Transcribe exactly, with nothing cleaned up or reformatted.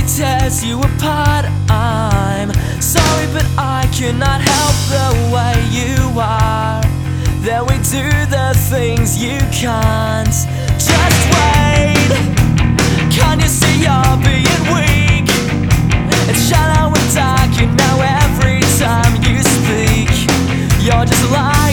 tears you apart. I'm sorry, but I cannot help the way you are. That we do the things you can't. Just wait. Can't you see you're being weak? It's shallow and dark, you know every time you speak. You're just lying.